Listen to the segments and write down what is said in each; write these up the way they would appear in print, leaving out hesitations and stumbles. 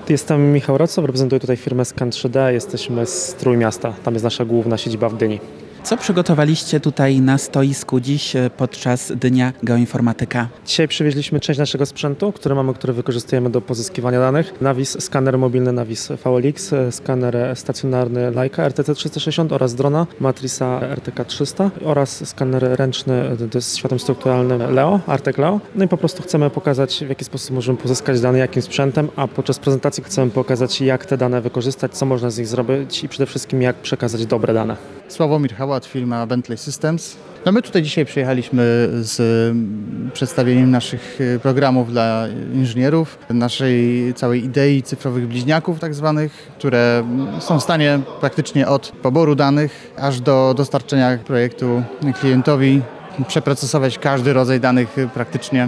Jestem Michał Rocow, reprezentuję tutaj firmę Scan3D, jesteśmy z Trójmiasta, tam jest nasza główna siedziba w Gdyni. Co przygotowaliście tutaj na stoisku dziś podczas Dnia Geoinformatyka? Dzisiaj przywieźliśmy część naszego sprzętu, który wykorzystujemy do pozyskiwania danych. Navis, skaner mobilny Navis VLX, skaner stacjonarny Leica RTC360 oraz drona Matrisa RTK300 oraz skaner ręczny z światłem strukturalnym Leo, Artec Leo. No i po prostu chcemy pokazać, w jaki sposób możemy pozyskać dane, jakim sprzętem, a podczas prezentacji chcemy pokazać, jak te dane wykorzystać, co można z nich zrobić i przede wszystkim jak przekazać dobre dane. Sławomir Hałat, firma Bentley Systems. No my tutaj dzisiaj przyjechaliśmy z przedstawieniem naszych programów dla inżynierów, naszej całej idei cyfrowych bliźniaków tak zwanych, które są w stanie praktycznie od poboru danych aż do dostarczenia projektu klientowi przeprocesować każdy rodzaj danych praktycznie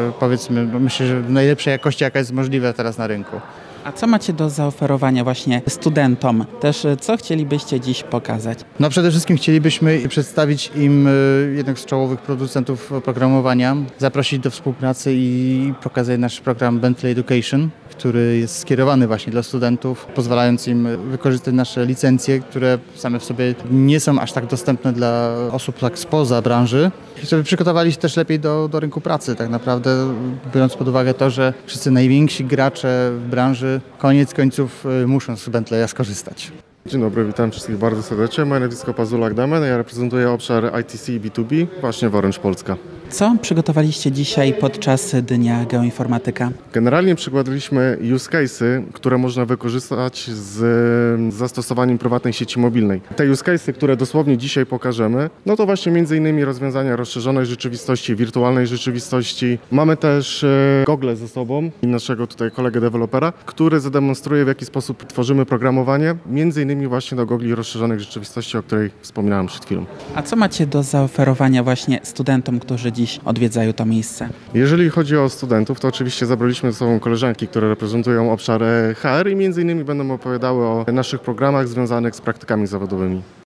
myślę, że w najlepszej jakości, jaka jest możliwa teraz na rynku. A co macie do zaoferowania właśnie studentom? Też co chcielibyście dziś pokazać? No przede wszystkim chcielibyśmy przedstawić im jednego z czołowych producentów oprogramowania, zaprosić do współpracy i pokazać nasz program Bentley Education, który jest skierowany właśnie dla studentów, pozwalając im wykorzystać nasze licencje, które same w sobie nie są aż tak dostępne dla osób tak spoza branży, żeby przygotowali się też lepiej do rynku pracy. Tak naprawdę biorąc pod uwagę to, że wszyscy najwięksi gracze w branży koniec końców muszą z Bentleya skorzystać. Dzień dobry, witam wszystkich bardzo serdecznie. Moje nazwisko Pazulak Damian, ja reprezentuję obszar ITC i B2B właśnie w Orange Polska. Co przygotowaliście dzisiaj podczas Dnia Geoinformatyka? Generalnie przykładaliśmy use case'y, które można wykorzystać z zastosowaniem prywatnej sieci mobilnej. Te use case'y, które dosłownie dzisiaj pokażemy, no to właśnie m.in. rozwiązania rozszerzonej rzeczywistości, wirtualnej rzeczywistości. Mamy też gogle ze sobą i naszego tutaj kolegę dewelopera, który zademonstruje, w jaki sposób tworzymy programowanie, m.in. właśnie do gogli rozszerzonej rzeczywistości, o której wspominałem przed chwilą. A co macie do zaoferowania właśnie studentom, którzy dziś odwiedzają to miejsce? Jeżeli chodzi o studentów, to oczywiście zabraliśmy ze sobą koleżanki, które reprezentują obszar HR i m.in. będą opowiadały o naszych programach związanych z praktykami zawodowymi.